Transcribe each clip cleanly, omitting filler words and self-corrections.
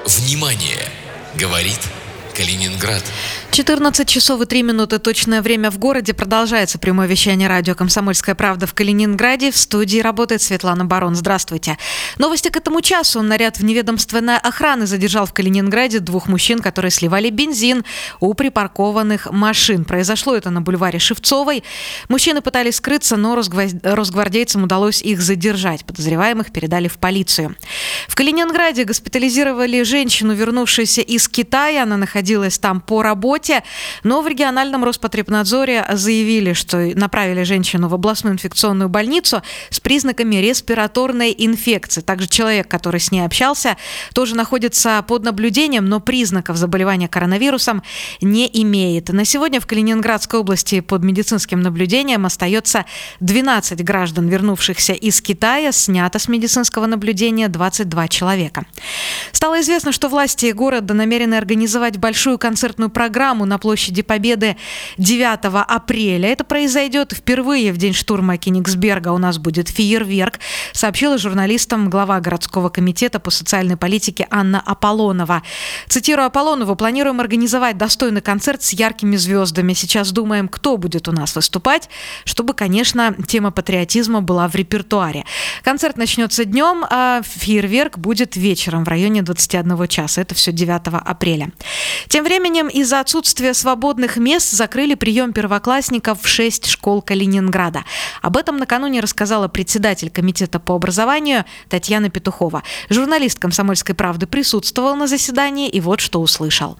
Внимание! Говорит Калининград. 14 часов и 3 минуты точное время в городе. Продолжается прямое вещание радио «Комсомольская правда» в Калининграде. В студии работает Светлана Барон. Здравствуйте. Новости к этому часу. Наряд вневедомственной охраны задержал в Калининграде 2 мужчин, которые сливали бензин у припаркованных машин. Произошло это на бульваре Шевцовой. Мужчины пытались скрыться, но росгвардейцам удалось их задержать. Подозреваемых передали в полицию. В Калининграде госпитализировали женщину, вернувшуюся из Китая. Она находилась там по работе. Но в региональном Роспотребнадзоре заявили, что направили женщину в областную инфекционную больницу с признаками респираторной инфекции. Также человек, который с ней общался, тоже находится под наблюдением, но признаков заболевания коронавирусом не имеет. На сегодня в Калининградской области под медицинским наблюдением остается 12 граждан, вернувшихся из Китая. Снято с медицинского наблюдения 22 человека. Стало известно, что власти города намерены организовать большую концертную программу на площади Победы 9 апреля. Это произойдет впервые в день штурма Кенигсберга. У нас будет фейерверк, сообщила журналистам глава городского комитета по социальной политике Анна Аполлонова. Цитирую Аполлонову: «Планируем организовать достойный концерт с яркими звездами. Сейчас думаем, кто будет у нас выступать, чтобы, конечно, тема патриотизма была в репертуаре. Концерт начнется днем, а фейерверк будет вечером в районе 21 часа. Это все 9 апреля. Тем временем из-за отсутствия свободных мест закрыли прием первоклассников в 6 школ Калининграда. Об этом накануне рассказала председатель комитета по образованию Татьяна Петухова. Журналист «Комсомольской правды» присутствовал на заседании и вот что услышал.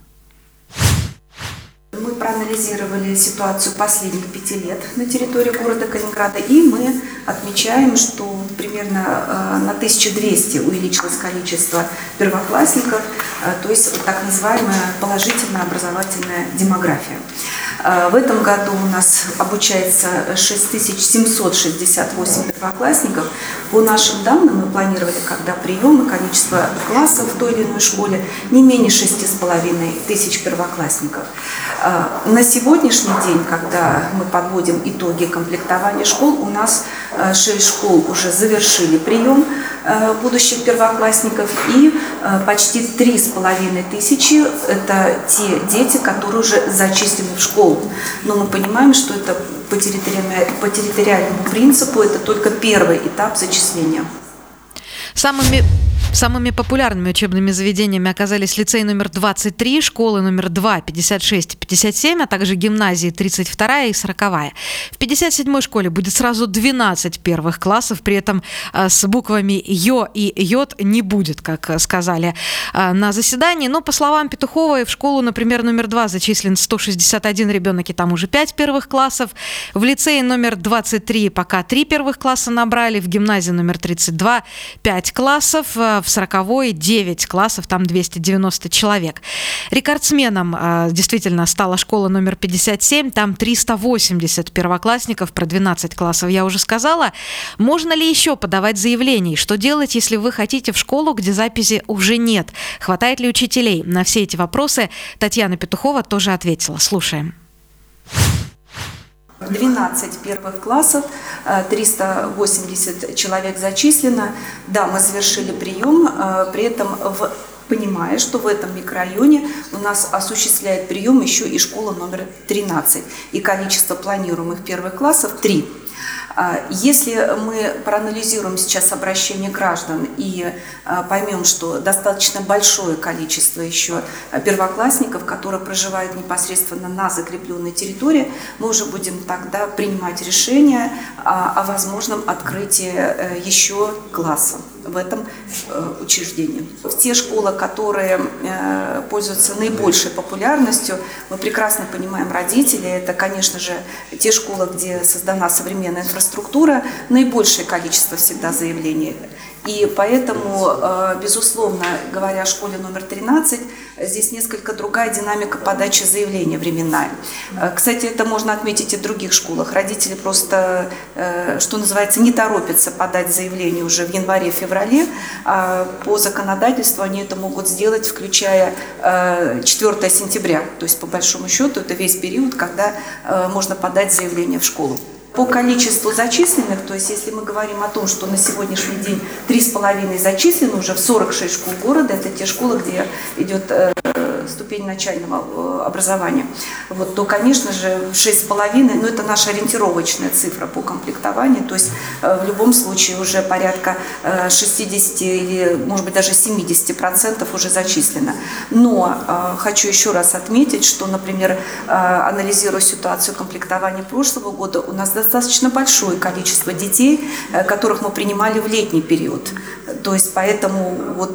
Мы проанализировали ситуацию последних 5 лет на территории города Калининграда, и мы отмечаем, что примерно на 1200 увеличилось количество первоклассников, то есть так называемая положительная образовательная демография. В этом году у нас обучается 6768 первоклассников. По нашим данным, мы планировали, когда прием и количество классов в той или иной школе не менее 6500 первоклассников. На сегодняшний день, когда мы подводим итоги комплектования школ, у нас 6 школ уже завершили прием будущих первоклассников, и почти 3500 – это те дети, которые уже зачислены в школу. Но мы понимаем, что это по территориальному принципу, это только первый этап зачисления. Самыми популярными учебными заведениями оказались лицей номер 23, школы номер 2, 56 и 57, а также гимназии 32 и 40. В 57-й школе будет сразу 12 первых классов, при этом с буквами «ё» и «йод» не будет, как сказали на заседании. Но, по словам Петуховой, в школу, например, номер 2 зачислен 161 ребенок, и там уже 5 первых классов. В лицее номер 23 пока 3 первых класса набрали, в гимназии номер 32 5 классов, в 40-й 9 классов, там 290 человек. Рекордсменом действительно стала школа номер 57, там 380 первоклассников, про 12 классов я уже сказала. Можно ли еще подавать заявление? Что делать, если вы хотите в школу, где записи уже нет? Хватает ли учителей? На все эти вопросы Татьяна Петухова тоже ответила. Слушаем. 12 первых классов, 380 человек зачислено. Да, мы завершили прием, при этом понимая, что в этом микрорайоне у нас осуществляет прием еще и школа номер 13. И количество планируемых первых классов 3. Если мы проанализируем сейчас обращение граждан и поймем, что достаточно большое количество еще первоклассников, которые проживают непосредственно на закрепленной территории, мы уже будем тогда принимать решение о возможном открытии еще класса в этом учреждении. В те школы, которые пользуются наибольшей популярностью, мы прекрасно понимаем родителей, это, конечно же, те школы, где создана современная инфраструктура, наибольшее количество всегда заявлений. И поэтому, безусловно, говоря о школе номер 13, здесь несколько другая динамика подачи заявления временная. Кстати, это можно отметить и в других школах. Родители просто, что называется, не торопятся подать заявление уже в январе-феврале. По законодательству они это могут сделать, включая 4 сентября. То есть, по большому счету, это весь период, когда можно подать заявление в школу. По количеству зачисленных, то есть если мы говорим о том, что на сегодняшний день 3,5 зачислены уже в 46 школ города, это те школы, где идет ступень начального образования, то, конечно же, 6,5, это наша ориентировочная цифра по комплектованию, то есть в любом случае уже порядка 60 или, может быть, даже 70% уже зачислено. Но хочу еще раз отметить, что, например, анализируя ситуацию комплектования прошлого года, у нас достаточно большое количество детей, которых мы принимали в летний период. То есть поэтому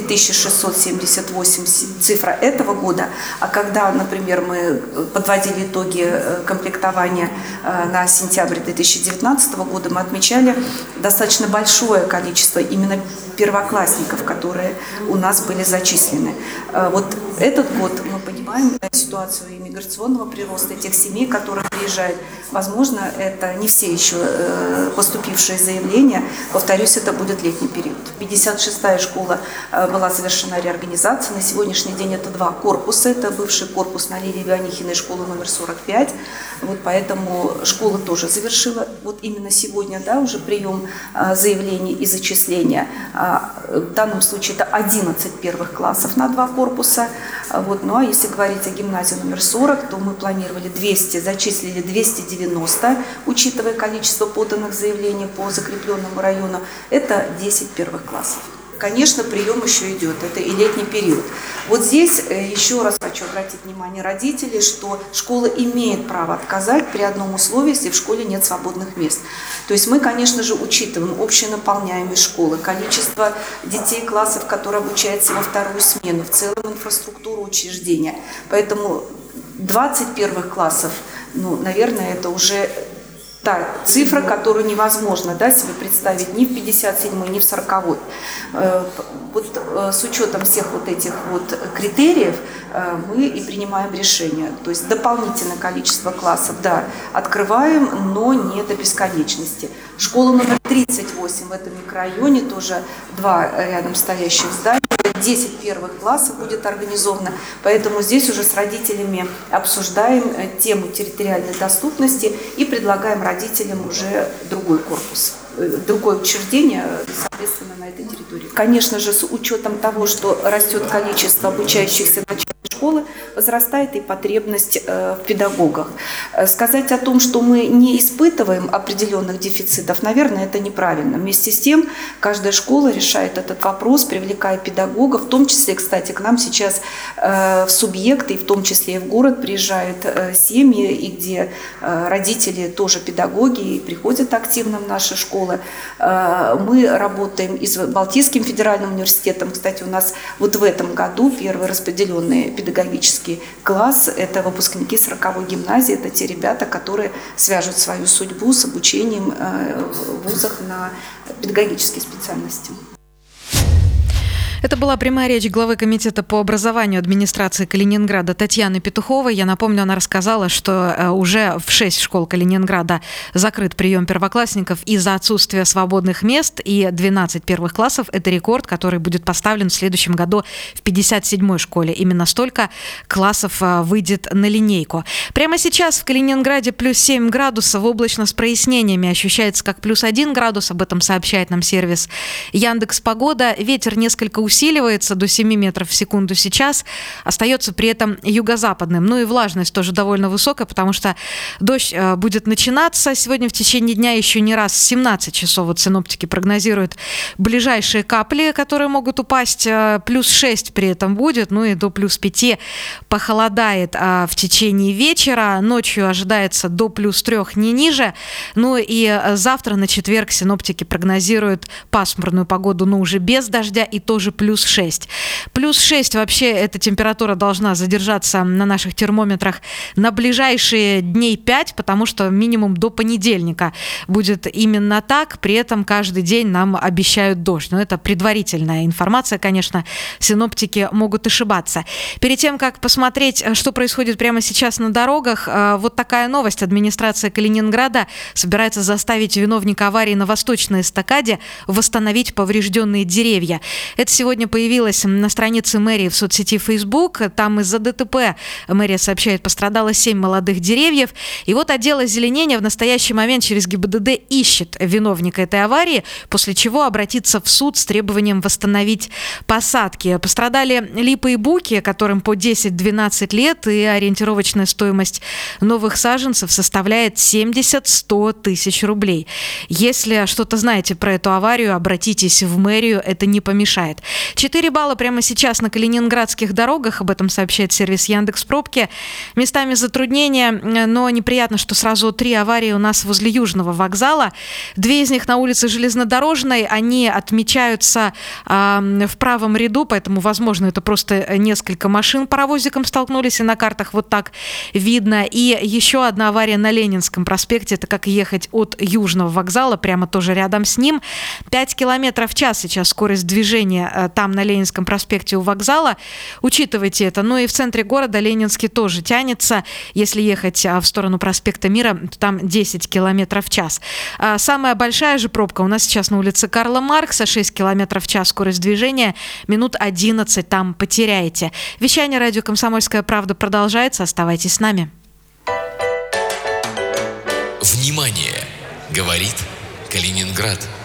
3678 цифра этого года, а когда, например, мы подводили итоги комплектования на сентябрь 2019 года, мы отмечали достаточно большое количество именно первоклассников, которые у нас были зачислены. Этот год мы понимаем ситуацию иммиграционного прироста тех семей, которые приезжают. Возможно, это не все еще поступившие заявления. Повторюсь, это будет летний период. 56-я школа была завершена реорганизация. На сегодняшний день это 2 корпуса. Это бывший корпус на Лилии Вианихиной, школа номер 45. Поэтому школа тоже завершила именно сегодня, уже прием заявлений и зачисления. В данном случае это 11 первых классов на 2 корпуса. Ну а если говорить о гимназии номер 40, то мы планировали 200, зачислили 290, учитывая количество поданных заявлений по закрепленному району. Это 10 первых классов. Конечно, прием еще идет, это и летний период. Здесь еще раз хочу обратить внимание родителей, что школа имеет право отказать при одном условии, если в школе нет свободных мест. То есть мы, конечно же, учитываем общую наполняемость школы, количество детей классов, которые обучаются во вторую смену, в целом инфраструктуру учреждения. Поэтому 20 первых классов, наверное, это уже та цифра, которую невозможно себе представить ни в 57-й, ни в 40-й. С учетом всех этих критериев мы и принимаем решение. То есть дополнительное количество классов, открываем, но не до бесконечности. Школа номер 38 в этом микрорайоне, тоже 2 рядом стоящих здания. 10 первых классов будет организовано, поэтому здесь уже с родителями обсуждаем тему территориальной доступности и предлагаем родителям уже другой корпус, другое учреждение, соответственно, на этой территории. Конечно же, с учетом того, что растет количество обучающихся начальной школы, возрастает и потребность в педагогах. Сказать о том, что мы не испытываем определенных дефицитов, наверное, это неправильно. Вместе с тем, каждая школа решает этот вопрос, привлекая педагогов, в том числе, кстати, к нам сейчас в субъекты, и в том числе и в город приезжают семьи, и где родители тоже педагоги и приходят активно в наши школы. Мы работаем и с Балтийским федеральным университетом. Кстати, у нас в этом году первый распределенный педагогический класс – это выпускники 40-й гимназии, это те ребята, которые свяжут свою судьбу с обучением в вузах на педагогические специальности. Это была прямая речь главы комитета по образованию администрации Калининграда Татьяны Петуховой. Я напомню, она рассказала, что уже в 6 школ Калининграда закрыт прием первоклассников из-за отсутствия свободных мест, и 12 первых классов – это рекорд, который будет поставлен в следующем году в 57-й школе. Именно столько классов выйдет на линейку. Прямо сейчас в Калининграде плюс 7 градусов, облачно с прояснениями, ощущается как плюс 1 градус, об этом сообщает нам сервис Яндекс.Погода. Ветер несколько усиливается до 7 метров в секунду сейчас, остается при этом юго-западным. И влажность тоже довольно высокая, потому что дождь будет начинаться сегодня в течение дня еще не раз. В 17 часов синоптики прогнозируют ближайшие капли, которые могут упасть. Плюс 6 при этом будет, и до плюс 5 похолодает в течение вечера. Ночью ожидается до плюс 3, не ниже. И завтра, на четверг, синоптики прогнозируют пасмурную погоду, но уже без дождя, и тоже плюс 6. Плюс 6 вообще эта температура должна задержаться на наших термометрах на ближайшие дней 5, потому что минимум до понедельника будет именно так. При этом каждый день нам обещают дождь. Но это предварительная информация, конечно, синоптики могут ошибаться. Перед тем, как посмотреть, что происходит прямо сейчас на дорогах, вот такая новость. Администрация Калининграда собирается заставить виновника аварии на Восточной эстакаде восстановить поврежденные деревья. Это сегодня сегодня появилась на странице мэрии в соцсети Facebook. Там из-за ДТП, мэрия сообщает, пострадало 7 молодых деревьев. И вот отдел озеленения в настоящий момент через ГИБДД ищет виновника этой аварии, после чего обратится в суд с требованием восстановить посадки. Пострадали липы и буки, которым по 10-12 лет, и ориентировочная стоимость новых саженцев составляет 70-100 тысяч рублей. Если что-то знаете про эту аварию, обратитесь в мэрию, это не помешает. 4 балла прямо сейчас на калининградских дорогах, об этом сообщает сервис Яндекс.Пробки. Местами затруднения, но неприятно, что сразу 3 аварии у нас возле Южного вокзала. 2 из них на улице Железнодорожной, они отмечаются в правом ряду, поэтому, возможно, это просто несколько машин паровозиком столкнулись, и на картах вот так видно. И еще одна авария на Ленинском проспекте, это как ехать от Южного вокзала, прямо тоже рядом с ним. 5 километров в час сейчас скорость движения там на Ленинском проспекте у вокзала. Учитывайте это. Ну и в центре города Ленинский тоже тянется. Если ехать в сторону проспекта Мира, то там 10 километров в час. Самая большая же пробка у нас сейчас на улице Карла Маркса, 6 километров в час скорость движения, минут 11 там потеряете. Вещание радио «Комсомольская правда» продолжается. Оставайтесь с нами. Внимание! Говорит Калининград.